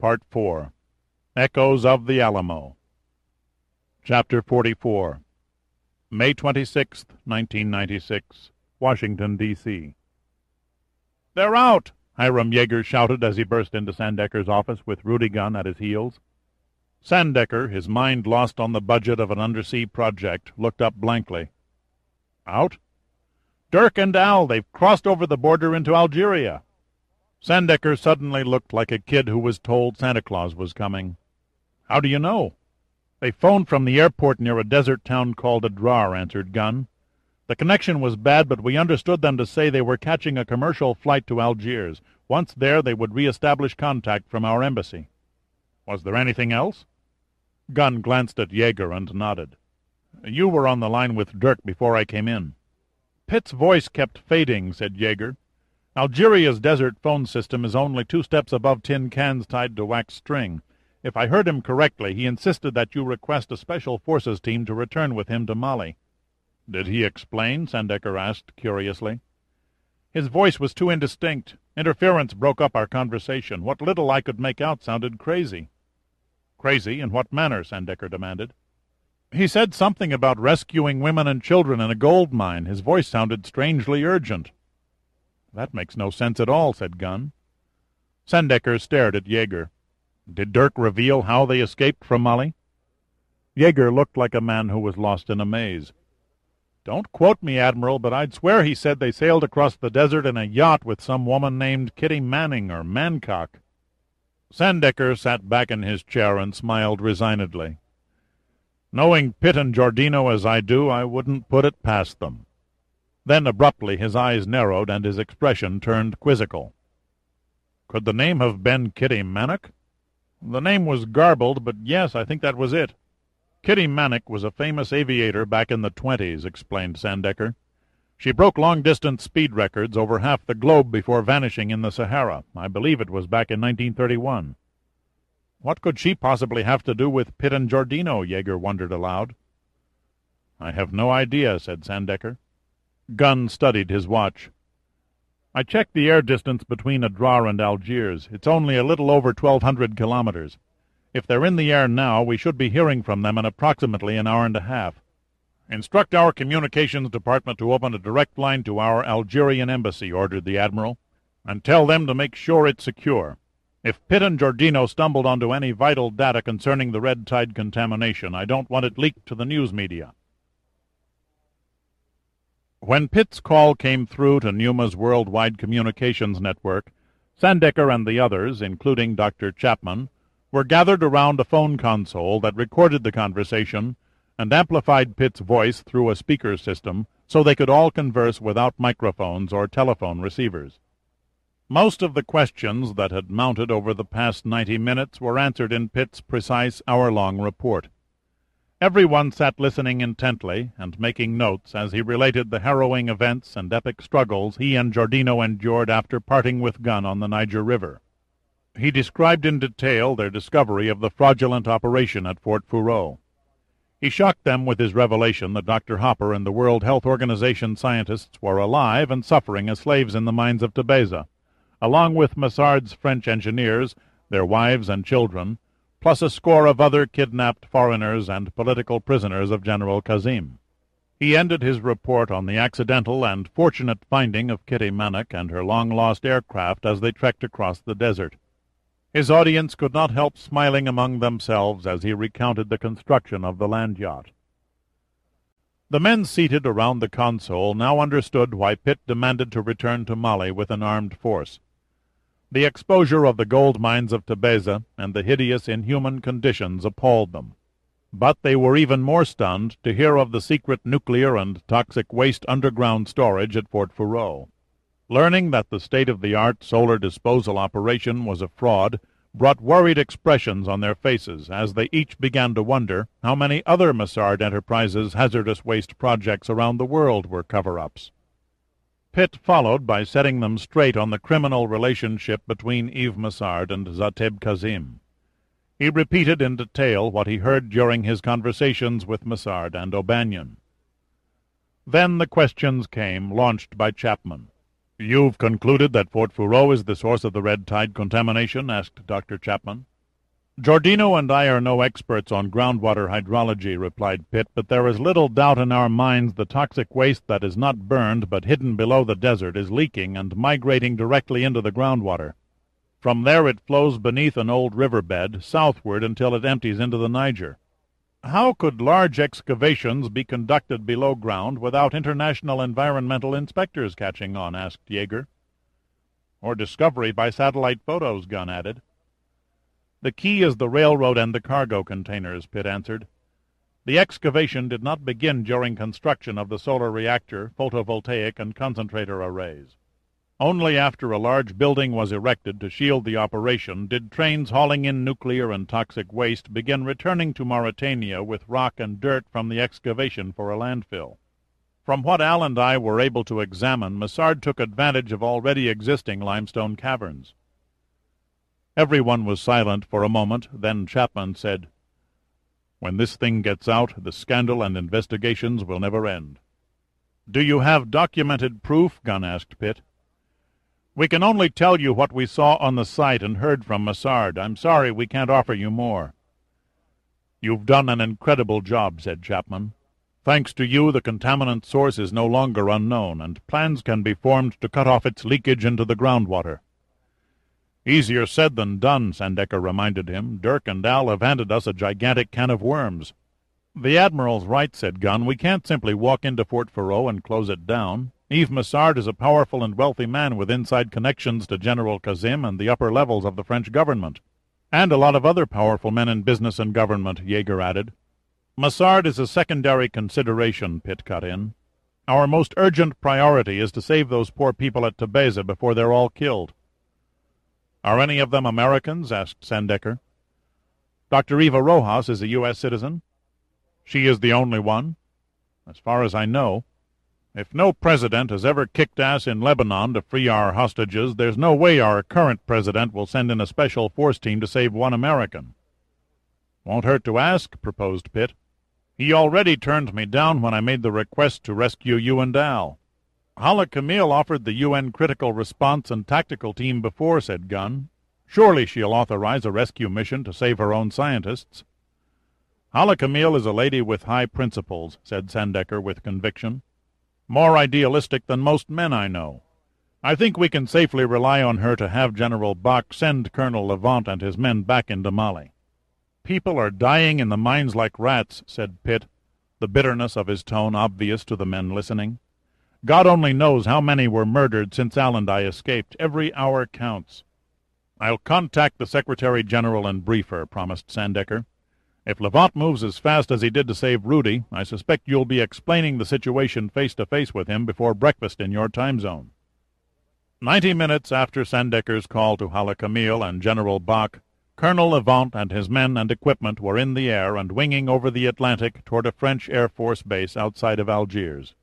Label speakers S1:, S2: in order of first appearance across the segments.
S1: Part 4. Echoes of the Alamo. Chapter 44. May 26, 1996. Washington, D.C. "They're out!" Hiram Yeager shouted as he burst into Sandecker's office with Rudy Gunn at his heels. Sandecker, his mind lost on the budget of an undersea project, looked up blankly. "Out?" "Dirk and Al, they've crossed over the border into Algeria." Sandecker suddenly looked like a kid who was told Santa Claus was coming. "How do you know?" "They phoned from the airport near a desert town called Adrar," answered Gunn. "The connection was bad, but we understood them to say they were catching a commercial flight to Algiers. Once there, they would re-establish contact from our embassy." "Was there anything else?" Gunn glanced at Yeager and nodded. "You were on the line with Dirk before I came in." "Pitt's voice kept fading," said Yeager. "Algeria's desert phone system is only 2 steps above tin cans tied to wax string. If I heard him correctly, he insisted that you request a special forces team to return with him to Mali." "Did he explain?" Sandecker asked curiously. "His voice was too indistinct. Interference broke up our conversation. What little I could make out sounded crazy." "Crazy? In what manner?" Sandecker demanded. "He said something about rescuing women and children in a gold mine. His voice sounded strangely urgent." "That makes no sense at all," said Gunn. Sandecker stared at Yeager. "Did Dirk reveal how they escaped from Mali?" Yeager looked like a man who was lost in a maze. "Don't quote me, Admiral, but I'd swear he said they sailed across the desert in a yacht with some woman named Kitty Manning or Mancock." Sandecker sat back in his chair and smiled resignedly. "Knowing Pitt and Giordino as I do, I wouldn't put it past them." Then abruptly his eyes narrowed and his expression turned quizzical. "Could the name have been Kitty Mannock?" "The name was garbled, but yes, I think that was it." "Kitty Mannock was a famous aviator back in the 20s, explained Sandecker. "She broke long-distance speed records over half the globe before vanishing in the Sahara. I believe it was back in 1931. "What could she possibly have to do with Pitt and Giordino?" Yeager wondered aloud. "I have no idea," said Sandecker. Gunn studied his watch. "I checked the air distance between Adrar and Algiers. It's only a little over 1,200 kilometers. If they're in the air now, we should be hearing from them in approximately an hour and a half. Instruct our communications department to open a direct line to our Algerian embassy," ordered the Admiral, "and tell them to make sure it's secure. If Pitt and Giordino stumbled onto any vital data concerning the red tide contamination, I don't want it leaked to the news media." When Pitt's call came through to Newma's worldwide communications network, Sandecker and the others, including Dr. Chapman, were gathered around a phone console that recorded the conversation and amplified Pitt's voice through a speaker system so they could all converse without microphones or telephone receivers. Most of the questions that had mounted over the past 90 minutes were answered in Pitt's precise hour-long report. Everyone sat listening intently and making notes as he related the harrowing events and epic struggles he and Giordino endured after parting with Gunn on the Niger River. He described in detail their discovery of the fraudulent operation at Fort Foureau. He shocked them with his revelation that Dr. Hopper and the World Health Organization scientists were alive and suffering as slaves in the mines of Tebeza, along with Massard's French engineers, their wives and children, plus a score of other kidnapped foreigners and political prisoners of General Kazim. He ended his report on the accidental and fortunate finding of Kitty Mannock and her long-lost aircraft as they trekked across the desert. His audience could not help smiling among themselves as he recounted the construction of the land yacht. The men seated around the console now understood why Pitt demanded to return to Mali with an armed force. The exposure of the gold mines of Tebeza and the hideous, inhuman conditions appalled them. But they were even more stunned to hear of the secret nuclear and toxic waste underground storage at Fort Foureau. Learning that the state-of-the-art solar disposal operation was a fraud brought worried expressions on their faces as they each began to wonder how many other Massard Enterprises hazardous waste projects around the world were cover-ups. Pitt followed by setting them straight on the criminal relationship between Yves Massard and Zateb Kazim. He repeated in detail what he heard during his conversations with Massard and O'Banion. Then the questions came, launched by Chapman. "You've concluded that Fort Foureau is the source of the red tide contamination?" asked Dr. Chapman. "Giordino and I are no experts on groundwater hydrology," replied Pitt, "but there is little doubt in our minds the toxic waste that is not burned but hidden below the desert is leaking and migrating directly into the groundwater. From there it flows beneath an old riverbed, southward until it empties into the Niger. How could large excavations be conducted below ground without international environmental inspectors catching on?" asked Yeager. "Or discovery by satellite photos," Gunn added. "The key is the railroad and the cargo containers," Pitt answered. "The excavation did not begin during construction of the solar reactor, photovoltaic, and concentrator arrays. Only after a large building was erected to shield the operation did trains hauling in nuclear and toxic waste begin returning to Mauritania with rock and dirt from the excavation for a landfill. From what Al and I were able to examine, Massard took advantage of already existing limestone caverns." Everyone was silent for a moment. Then Chapman said, "When this thing gets out, the scandal and investigations will never end." "Do you have documented proof?" Gunn asked Pitt. "We can only tell you what we saw on the site and heard from Massard. I'm sorry we can't offer you more." "You've done an incredible job," said Chapman. "Thanks to you, the contaminant source is no longer unknown, and plans can be formed to cut off its leakage into the groundwater." "Easier said than done," Sandecker reminded him. "Dirk and Al have handed us a gigantic can of worms." "The Admiral's right," said Gunn. "We can't simply walk into Fort Ferreau and close it down. Yves Massard is a powerful and wealthy man with inside connections to General Kazim and the upper levels of the French government. And a lot of other powerful men in business and government," Yeager added. "Massard is a secondary consideration," Pitt cut in. "Our most urgent priority is to save those poor people at Tebeza before they're all killed." "Are any of them Americans?" asked Sandecker. "Dr. Eva Rojas is a U.S. citizen." "She is the only one?" "As far as I know. If no president has ever kicked ass in Lebanon to free our hostages, there's no way our current president will send in a special force team to save one American." "Won't hurt to ask," proposed Pitt. "He already turned me down when I made the request to rescue you and Al." "Hala Camille offered the UN Critical Response and Tactical Team before," said Gunn. "Surely she'll authorize a rescue mission to save her own scientists." "Hala Camille is a lady with high principles," said Sandecker with conviction. "More idealistic than most men I know. I think we can safely rely on her to have General Bach send Colonel Levant and his men back into Mali." "People are dying in the mines like rats," said Pitt, the bitterness of his tone obvious to the men listening. "God only knows how many were murdered since Al and I escaped. Every hour counts." "I'll contact the Secretary-General and brief her," promised Sandecker. "If Levant moves as fast as he did to save Rudy, I suspect you'll be explaining the situation face-to-face with him before breakfast in your time zone." 90 minutes after Sandecker's call to Hala Camille and General Bach, Colonel Levant and his men and equipment were in the air and winging over the Atlantic toward a French Air Force base outside of Algiers.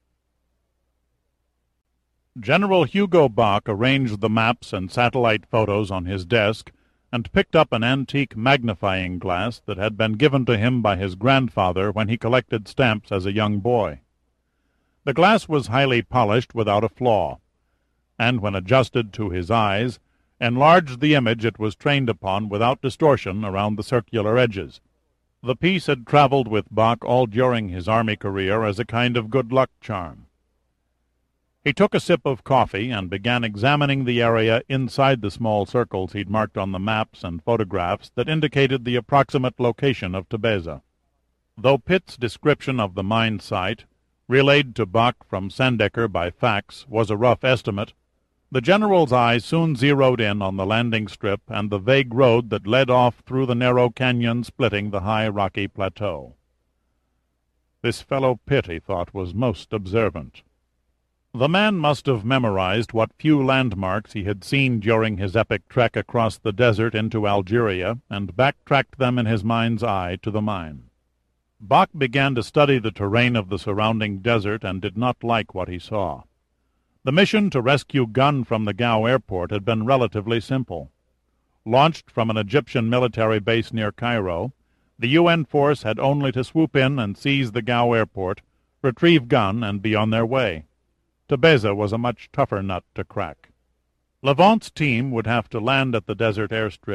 S1: General Hugo Bach arranged the maps and satellite photos on his desk and picked up an antique magnifying glass that had been given to him by his grandfather when he collected stamps as a young boy. The glass was highly polished without a flaw, and when adjusted to his eyes, enlarged the image it was trained upon without distortion around the circular edges. The piece had traveled with Bach all during his army career as a kind of good luck charm. He took a sip of coffee and began examining the area inside the small circles he'd marked on the maps and photographs that indicated the approximate location of Tebeza. Though Pitt's description of the mine site, relayed to Bach from Sandecker by fax, was a rough estimate, the general's eyes soon zeroed in on the landing strip and the vague road that led off through the narrow canyon splitting the high rocky plateau. This fellow Pitt, he thought, was most observant. The man must have memorized what few landmarks he had seen during his epic trek across the desert into Algeria and backtracked them in his mind's eye to the mine. Bach began to study the terrain of the surrounding desert and did not like what he saw. The mission to rescue Gunn from the Gao airport had been relatively simple. Launched from an Egyptian military base near Cairo, the UN force had only to swoop in and seize the Gao airport, retrieve Gunn, and be on their way. Tebeza was a much tougher nut to crack. Levant's team would have to land at the desert airstrip,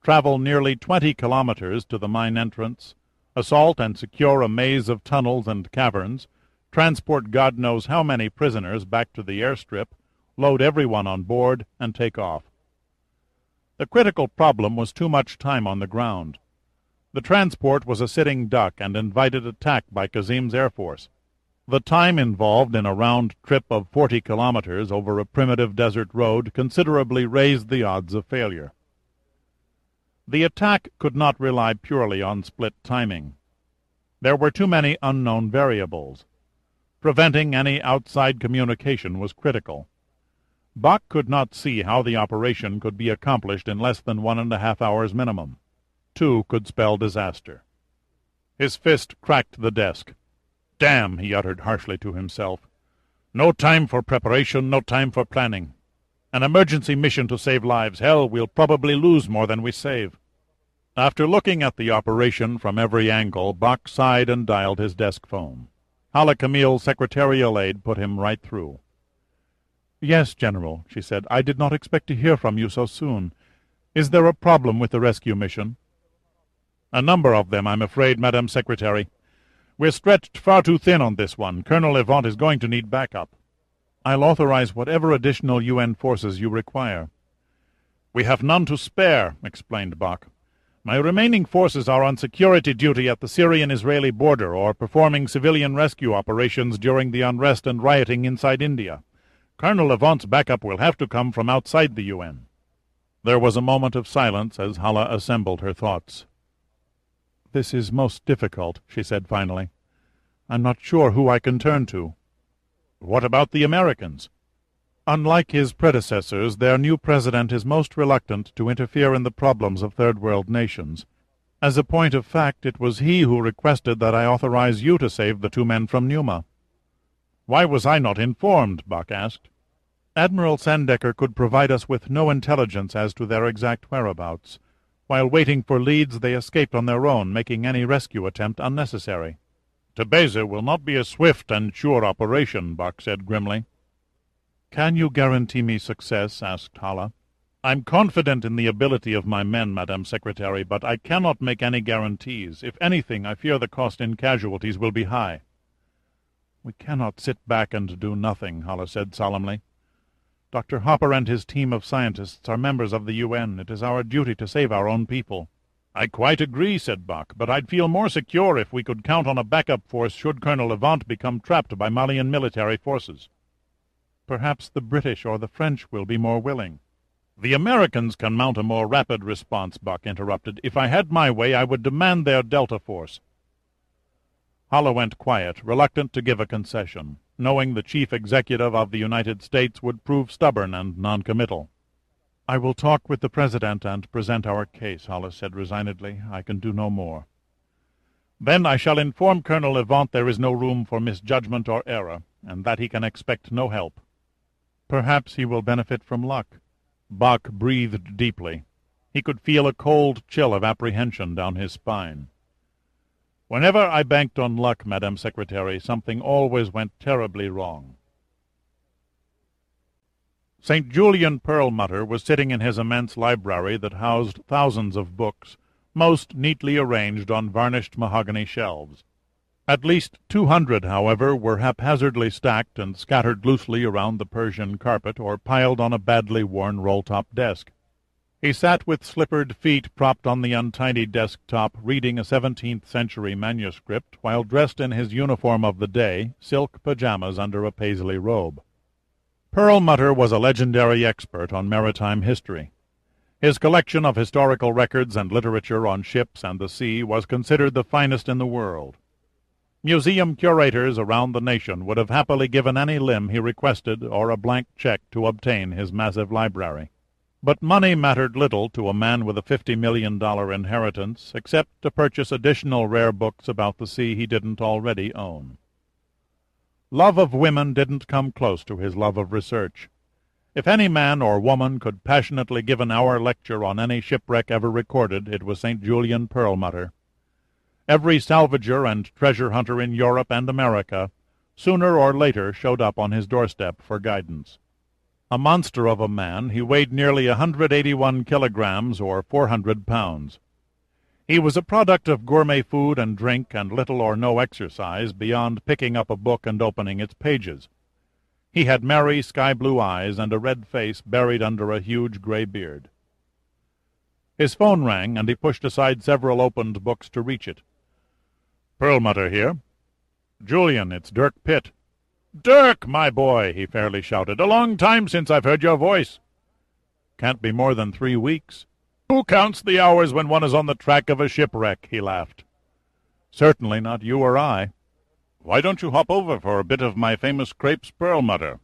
S1: travel nearly 20 kilometers to the mine entrance, assault and secure a maze of tunnels and caverns, transport God knows how many prisoners back to the airstrip, load everyone on board, and take off. The critical problem was too much time on the ground. The transport was a sitting duck and invited attack by Kazim's Air Force. The time involved in a round trip of 40 kilometers over a primitive desert road considerably raised the odds of failure. The attack could not rely purely on split timing. There were too many unknown variables. Preventing any outside communication was critical. Bach could not see how the operation could be accomplished in less than 1.5 hours minimum. 2 could spell disaster. His fist cracked the desk. "Damn," he uttered harshly to himself. "No time for preparation, no time for planning. An emergency mission to save lives. Hell, we'll probably lose more than we save." After looking at the operation from every angle, Bach sighed and dialed his desk phone. Hala Camille's secretarial aide put him right through. "Yes, General," she said. "I did not expect to hear from you so soon. Is there a problem with the rescue mission?" "A number of them, I'm afraid, Madam Secretary. We're stretched far too thin on this one. Colonel Levant is going to need backup." "I'll authorize whatever additional UN forces you require." "We have none to spare," explained Bach. "My remaining forces are on security duty at the Syrian-Israeli border or performing civilian rescue operations during the unrest and rioting inside India. Colonel Levant's backup will have to come from outside the UN." There was a moment of silence as Hala assembled her thoughts. "This is most difficult," she said finally. "I'm not sure who I can turn to." "What about the Americans?" "Unlike his predecessors, their new president is most reluctant to interfere in the problems of third-world nations. As a point of fact, it was he who requested that I authorize you to save the 2 men from Numa." "Why was I not informed?" Bach asked. "Admiral Sandecker could provide us with no intelligence as to their exact whereabouts. While waiting for leads, they escaped on their own, making any rescue attempt unnecessary." "Tebeze will not be a swift and sure operation," Bach said grimly. "Can you guarantee me success?" asked Hala. "I'm confident in the ability of my men, Madam Secretary, but I cannot make any guarantees. If anything, I fear the cost in casualties will be high." "We cannot sit back and do nothing," Hala said solemnly. "Dr. Hopper and his team of scientists are members of the UN. It is our duty to save our own people." "I quite agree," said Bach, "but I'd feel more secure if we could count on a backup force should Colonel Levant become trapped by Malian military forces." "Perhaps the British or the French will be more willing." "The Americans can mount a more rapid response," Bach interrupted. "If I had my way, I would demand their Delta force." Hala went quiet, reluctant to give a concession, knowing the chief executive of the United States would prove stubborn and noncommittal. "I will talk with the President and present our case," Hala said resignedly. "I can do no more." "Then I shall inform Colonel Levant there is no room for misjudgment or error, and that he can expect no help." "Perhaps he will benefit from luck." Bach breathed deeply. He could feel a cold chill of apprehension down his spine. "Whenever I banked on luck, Madam Secretary, something always went terribly wrong." St. Julian Perlmutter was sitting in his immense library that housed thousands of books, most neatly arranged on varnished mahogany shelves. At least 200, however, were haphazardly stacked and scattered loosely around the Persian carpet or piled on a badly worn roll-top desk. He sat with slippered feet propped on the untidy desk-top, reading a 17th-century manuscript, while dressed in his uniform of the day, silk pajamas under a paisley robe. Perlmutter was a legendary expert on maritime history. His collection of historical records and literature on ships and the sea was considered the finest in the world. Museum curators around the nation would have happily given any limb he requested or a blank check to obtain his massive library. But money mattered little to a man with a $50 million inheritance, except to purchase additional rare books about the sea he didn't already own. Love of women didn't come close to his love of research. If any man or woman could passionately give an hour lecture on any shipwreck ever recorded, it was St. Julian Perlmutter. Every salvager and treasure hunter in Europe and America sooner or later showed up on his doorstep for guidance. A monster of a man, he weighed nearly 181 kilograms, or 400 pounds. He was a product of gourmet food and drink and little or no exercise beyond picking up a book and opening its pages. He had merry sky-blue eyes and a red face buried under a huge gray beard. His phone rang, and he pushed aside several opened books to reach it. "Perlmutter here." "Julian, it's Dirk Pitt." "Dirk, my boy," he fairly shouted. "A long time since I've heard your voice." "Can't be more than 3 weeks." "Who counts the hours when one is on the track of a shipwreck?" he laughed. "Certainly not you or I." "Why don't you hop over for a bit of my famous crepes, Perlmutter?"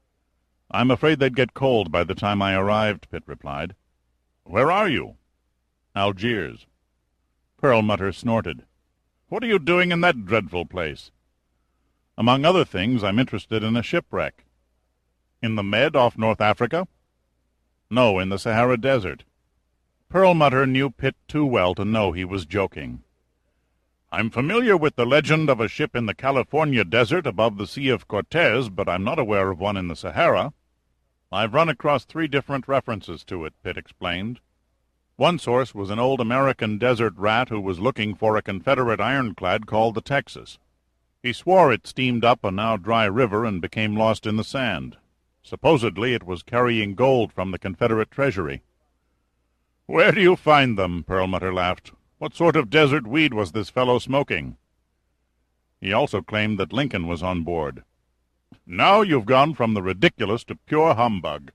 S1: "I'm afraid they'd get cold by the time I arrived," Pitt replied. "Where are you?" "Algiers." Perlmutter snorted. "What are you doing in that dreadful place?" "Among other things, I'm interested in a shipwreck." "In the Med off North Africa?" "No, in the Sahara Desert." Perlmutter knew Pitt too well to know he was joking. "I'm familiar with the legend of a ship in the California desert above the Sea of Cortez, but I'm not aware of one in the Sahara." "I've run across 3 different references to it," Pitt explained. "One source was an old American desert rat who was looking for a Confederate ironclad called the Texas. He swore it steamed up a now dry river and became lost in the sand. Supposedly it was carrying gold from the Confederate treasury." "Where do you find them?" Perlmutter laughed. "What sort of desert weed was this fellow smoking?" He also claimed that Lincoln was on board. "Now you've gone from the ridiculous to pure humbug."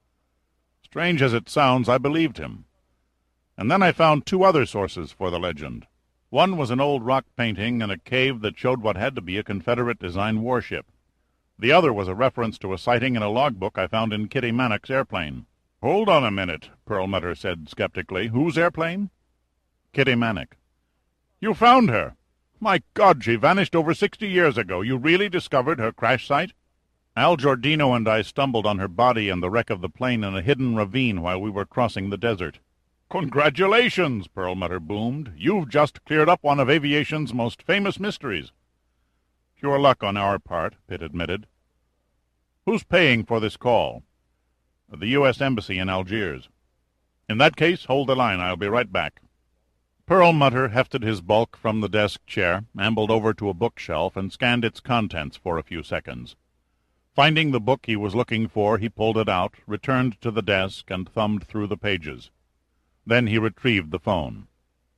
S1: Strange as it sounds, I believed him. And then I found 2 other sources for the legend. One was an old rock painting in a cave that showed what had to be a Confederate-designed warship. The other was a reference to a sighting in a logbook I found in Kitty Manock's airplane. "Hold on a minute," Perlmutter said skeptically. "Whose airplane?" "Kitty Manock." "You found her? My God, she vanished over 60 years ago. You really discovered her crash site?" "Al Giordino and I stumbled on her body and the wreck of the plane in a hidden ravine while we were crossing the desert." "Congratulations!" Perlmutter boomed. "You've just cleared up one of aviation's most famous mysteries." "Pure luck on our part," Pitt admitted. "Who's paying for this call?" "The U.S. Embassy in Algiers." "In that case, hold the line. I'll be right back." Perlmutter hefted his bulk from the desk chair, ambled over to a bookshelf, and scanned its contents for a few seconds. Finding the book he was looking for, he pulled it out, returned to the desk, and thumbed through the pages. Then he retrieved the phone.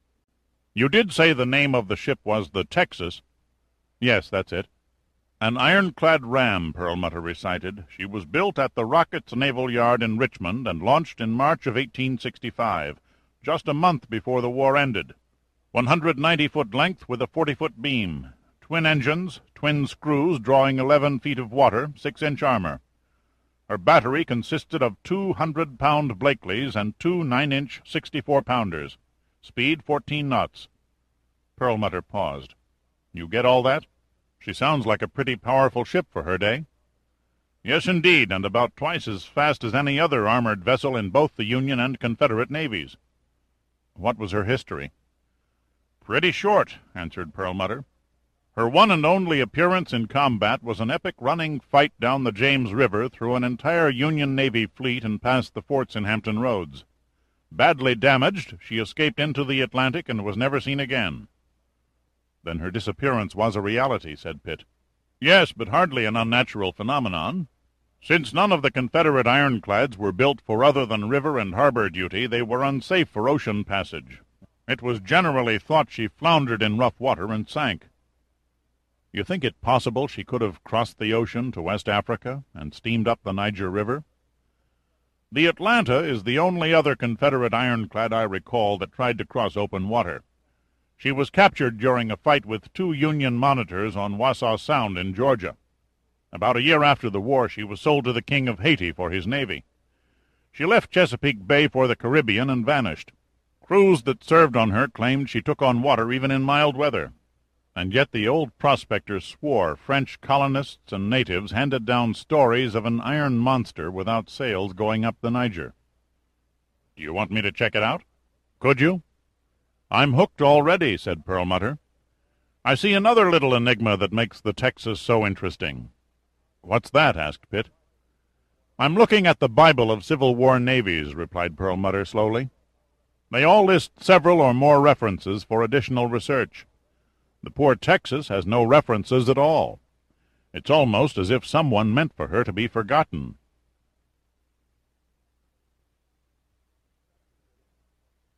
S1: "You did say the name of the ship was the Texas?" "Yes, that's it." "An ironclad ram," Perlmutter recited. "She was built at the Rockets Naval Yard in Richmond and launched in March of 1865, just a month before the war ended. 190-foot length with a 40-foot beam. Twin engines, twin screws drawing 11 feet of water, 6-inch armor. Her battery consisted of 200-pound Blakeley's and 2 9-inch 64-pounders. Speed 14 knots. Perlmutter paused. "You get all that? She sounds like a pretty powerful ship for her day." "Yes, indeed, and about twice as fast as any other armored vessel in both the Union and Confederate navies." "What was her history?" "Pretty short," answered Perlmutter. "Her one and only appearance in combat was an epic running fight down the James River through an entire Union Navy fleet and past the forts in Hampton Roads. Badly damaged, she escaped into the Atlantic and was never seen again." "Then her disappearance was a reality," said Pitt. "Yes, but hardly an unnatural phenomenon. Since none of the Confederate ironclads were built for other than river and harbor duty, they were unsafe for ocean passage. It was generally thought she floundered in rough water and sank." "You think it possible she could have crossed the ocean to West Africa and steamed up the Niger River?" "The Atlanta is the only other Confederate ironclad I recall that tried to cross open water. She was captured during a fight with 2 Union monitors on Wassaw Sound in Georgia. About a year after the war, she was sold to the King of Haiti for his navy. She left Chesapeake Bay for the Caribbean and vanished. Crews that served on her claimed she took on water even in mild weather. And yet the old prospectors swore French colonists and natives handed down stories of an iron monster without sails going up the Niger." "Do you want me to check it out?" "Could you?" "I'm hooked already," said Perlmutter. "I see another little enigma that makes the Texas so interesting." "What's that?" asked Pitt. "I'm looking at the Bible of Civil War navies," replied Perlmutter slowly. "They all list several or more references for additional research. The poor Texas has no references at all. It's almost as if someone meant for her to be forgotten,